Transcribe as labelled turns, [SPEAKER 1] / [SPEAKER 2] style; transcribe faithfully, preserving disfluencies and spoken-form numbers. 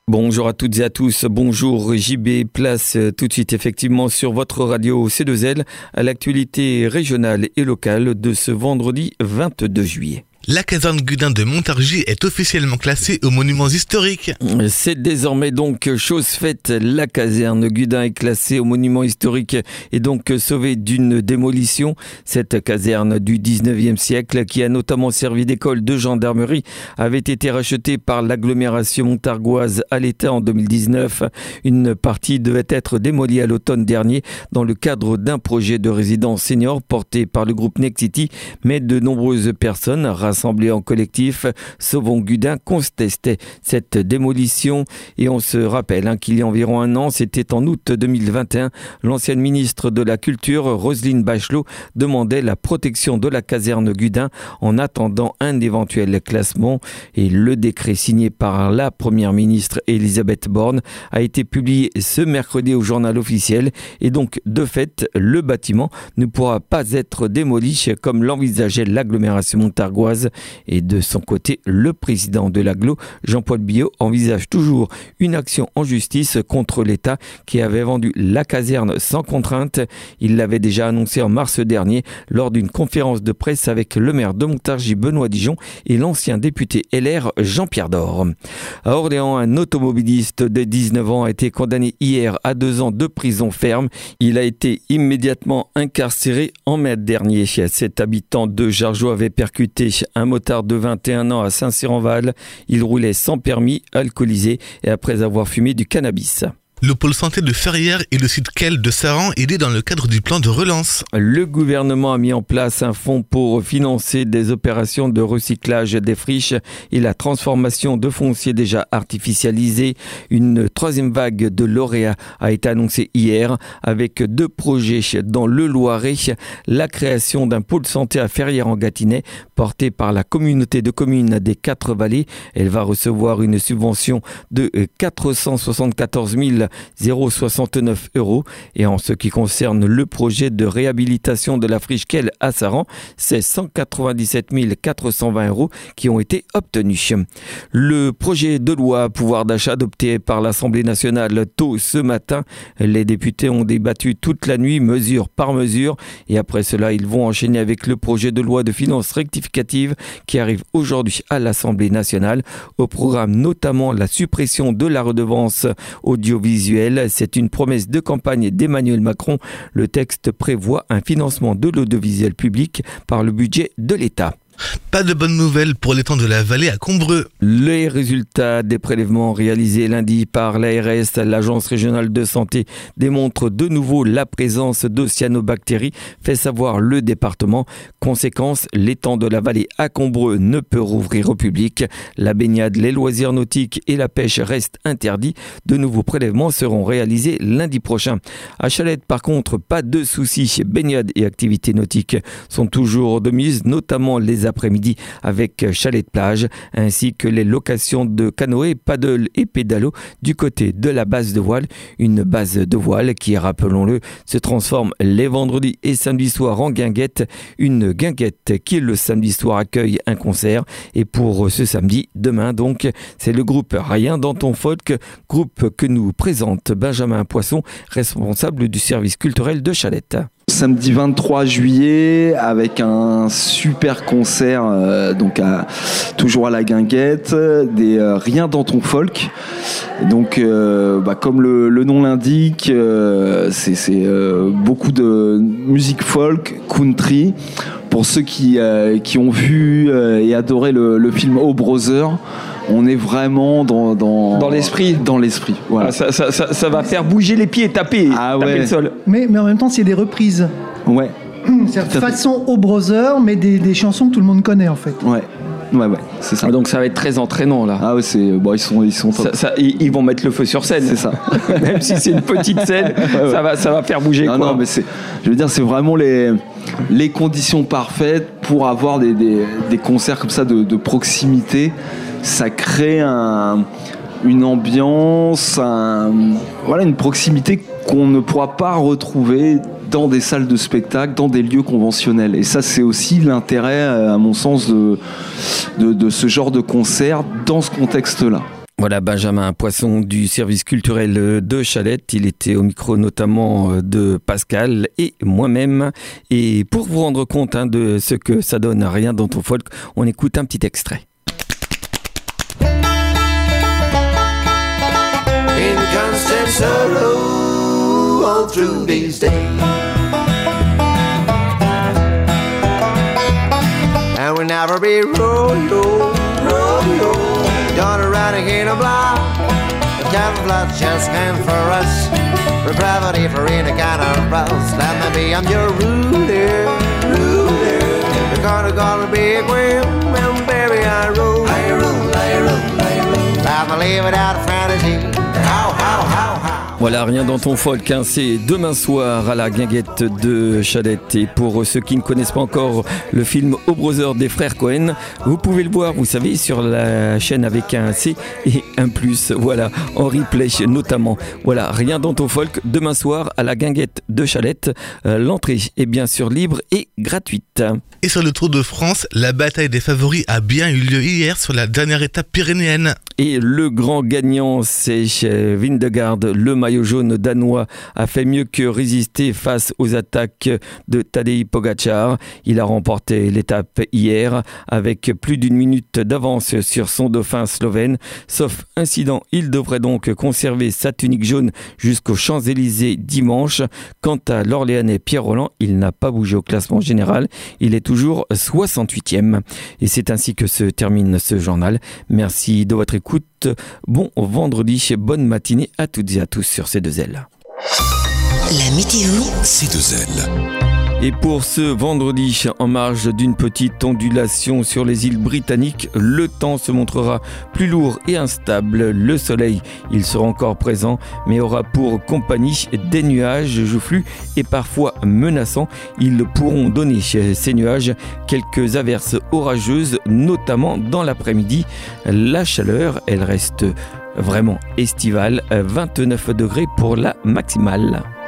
[SPEAKER 1] Bonjour à toutes et à tous, bonjour J B, place tout de suite effectivement sur votre radio C deux L à l'actualité régionale et locale de ce vendredi vingt-deux juillet.
[SPEAKER 2] La caserne Gudin de Montargis est officiellement classée aux monuments historiques.
[SPEAKER 1] C'est désormais donc chose faite. La caserne Gudin est classée aux monuments historiques et donc sauvée d'une démolition. Cette caserne du dix-neuvième siècle, qui a notamment servi d'école de gendarmerie, avait été rachetée par l'agglomération montargoise à l'État en deux mille dix-neuf. Une partie devait être démolie à l'automne dernier dans le cadre d'un projet de résidence senior porté par le groupe Nexity, mais de nombreuses personnes rassemblées en collectif Sauvons Gudin contestait cette démolition. Et on se rappelle hein, qu'il y a environ un an, c'était en août deux mille vingt et un, l'ancienne ministre de la Culture, Roselyne Bachelot, demandait la protection de la caserne Gudin en attendant un éventuel classement. Et le décret signé par la première ministre Elisabeth Borne a été publié ce mercredi au journal officiel. Et donc, de fait, le bâtiment ne pourra pas être démoli comme l'envisageait l'agglomération montargoise. Et de son côté, le président de l'agglo, Jean-Paul Billaud, envisage toujours une action en justice contre l'État qui avait vendu la caserne sans contrainte. Il l'avait déjà annoncé en mars dernier lors d'une conférence de presse avec le maire de Montargis, Benoît Dijon, et l'ancien député L R, Jean-Pierre Dor. À Orléans, un automobiliste de dix-neuf ans a été condamné hier à deux ans de prison ferme. Il a été immédiatement incarcéré en mai dernier. Cet habitant de Jargeau avait percuté un motard de vingt et un ans à Saint-Cyr-en-Val. Il roulait sans permis, alcoolisé et après avoir fumé du cannabis.
[SPEAKER 2] Le pôle santé de Ferrières et le site Quel de Saran aidés dans le cadre du plan de relance.
[SPEAKER 1] Le gouvernement a mis en place un fonds pour financer des opérations de recyclage des friches et la transformation de fonciers déjà artificialisés. Une troisième vague de lauréats a été annoncée hier avec deux projets dans le Loiret. La création d'un pôle santé à Ferrières-en-Gâtinais porté par la communauté de communes des Quatre Vallées. Elle va recevoir une subvention de quatre cent soixante-quatorze mille soixante-neuf euros. Et en ce qui concerne le projet de réhabilitation de la friche Quel à Saran, c'est cent quatre-vingt-dix-sept mille quatre cent vingt euros qui ont été obtenus. Le projet de loi pouvoir d'achat adopté par l'Assemblée nationale tôt ce matin, les députés ont débattu toute la nuit, mesure par mesure, et après cela, ils vont enchaîner avec le projet de loi de finances rectificative qui arrive aujourd'hui à l'Assemblée nationale. Au programme notamment la suppression de la redevance audiovisuelle. C'est une promesse de campagne d'Emmanuel Macron. Le texte prévoit un financement de l'audiovisuel public par le budget de l'État.
[SPEAKER 2] Pas de bonnes nouvelles pour l'étang de la Vallée à Combreux.
[SPEAKER 1] Les résultats des prélèvements réalisés lundi par l'A R S, l'Agence régionale de santé, démontrent de nouveau la présence de cyanobactéries, fait savoir le département. Conséquence, l'étang de la Vallée à Combreux ne peut rouvrir au public. La baignade, les loisirs nautiques et la pêche restent interdits. De nouveaux prélèvements seront réalisés lundi prochain. À Chalette, par contre, pas de soucis. Baignade et activités nautiques sont toujours de mise, notamment les après-midi avec chalet de plage, ainsi que les locations de canoë, paddle et pédalo du côté de la base de voile. Une base de voile qui, rappelons-le, se transforme les vendredis et samedis soirs en guinguette. Une guinguette qui, le samedi soir, accueille un concert. Et pour ce samedi, demain donc, c'est le groupe Rien dans ton folk, groupe que nous présente Benjamin Poisson, responsable du service culturel de Chalette.
[SPEAKER 3] Samedi vingt-trois juillet avec un super concert euh, donc à, toujours à la guinguette, des euh, Rien dans ton folk. Donc euh, bah, comme le, le nom l'indique, euh, c'est, c'est euh, beaucoup de musique folk, country. Pour ceux qui, euh, qui ont vu euh, et adoré le, le film Oh Brother, on est vraiment dans, dans,
[SPEAKER 1] dans l'esprit.
[SPEAKER 3] Dans l'esprit, voilà.
[SPEAKER 1] Ah, ça, ça, ça, ça va faire bouger les pieds et taper,
[SPEAKER 3] ah,
[SPEAKER 1] taper
[SPEAKER 3] ouais.
[SPEAKER 1] le sol.
[SPEAKER 4] Mais, mais en même temps, c'est des reprises.
[SPEAKER 3] Ouais.
[SPEAKER 4] C'est façon Oh Brother, mais des, des chansons que tout le monde connaît en fait.
[SPEAKER 3] Ouais. Ouais, ouais, c'est ça.
[SPEAKER 1] Ah, donc ça va être très entraînant là.
[SPEAKER 3] Ah ouais, c'est bon, ils sont, ils sont.
[SPEAKER 1] Ça, ça, ils, ils vont mettre le feu sur scène.
[SPEAKER 3] C'est ça.
[SPEAKER 1] Même si c'est une petite scène, ouais, ouais. ça va, ça va faire bouger.
[SPEAKER 3] Non,
[SPEAKER 1] quoi.
[SPEAKER 3] non, mais c'est, je veux dire, c'est vraiment les, les conditions parfaites pour avoir des, des, des concerts comme ça de, de proximité. Ça crée un, une ambiance, un, voilà, une proximité qu'on ne pourra pas retrouver dans des salles de spectacle, dans des lieux conventionnels. Et ça, c'est aussi l'intérêt, à mon sens, de, de, de ce genre de concert dans ce contexte-là.
[SPEAKER 1] Voilà, Benjamin Poisson du service culturel de Chalette. Il était au micro notamment de Pascal et moi-même. Et pour vous rendre compte hein, de ce que ça donne à Rien dans ton folk, on écoute un petit extrait.
[SPEAKER 5] In constant sorrow all through these days, and we'll never be rodeo, rodeo, gonna run again a block. The camouflage just came for us, for gravity for any kind of rust. Let me be, I'm your ruler, ruler. You're gonna gonna be a queen, and baby I rule, I rule, I rule, I rule. Let me leave it out of fantasy. How, how, how, how.
[SPEAKER 1] Voilà, Rien dans ton folk, hein, c'est demain soir à la Guinguette de Chalette. Et pour ceux qui ne connaissent pas encore le film O Brother des frères Cohen, vous pouvez le voir, vous savez, sur la chaîne avec un C et un plus, voilà, en replay notamment. Voilà, Rien dans ton folk, demain soir à la Guinguette de Chalette. Euh, l'entrée est bien sûr libre et gratuite.
[SPEAKER 2] Et sur le Tour de France, la bataille des favoris a bien eu lieu hier sur la dernière étape pyrénéenne.
[SPEAKER 1] Et le grand gagnant, c'est Vingegaard. Le maillot jaune danois a fait mieux que résister face aux attaques de Tadej Pogačar. Il a remporté l'étape hier avec plus d'une minute d'avance sur son dauphin slovène. Sauf incident, il devrait donc conserver sa tunique jaune jusqu'aux Champs-Élysées dimanche. Quant à l'Orléanais Pierre Rolland, il n'a pas bougé au classement général. Il est toujours soixante-huitième. Et c'est ainsi que se termine ce journal. Merci de votre écoute. Bon vendredi, bonne matinée à toutes et à tous sur C deux L.
[SPEAKER 6] La météo
[SPEAKER 7] C deux L.
[SPEAKER 1] Et pour ce vendredi, en marge d'une petite ondulation sur les îles britanniques, le temps se montrera plus lourd et instable. Le soleil, il sera encore présent, mais aura pour compagnie des nuages joufflus et parfois menaçants. Ils pourront donner ces nuages quelques averses orageuses, notamment dans l'après-midi. La chaleur, elle reste vraiment estivale, vingt-neuf degrés pour la maximale.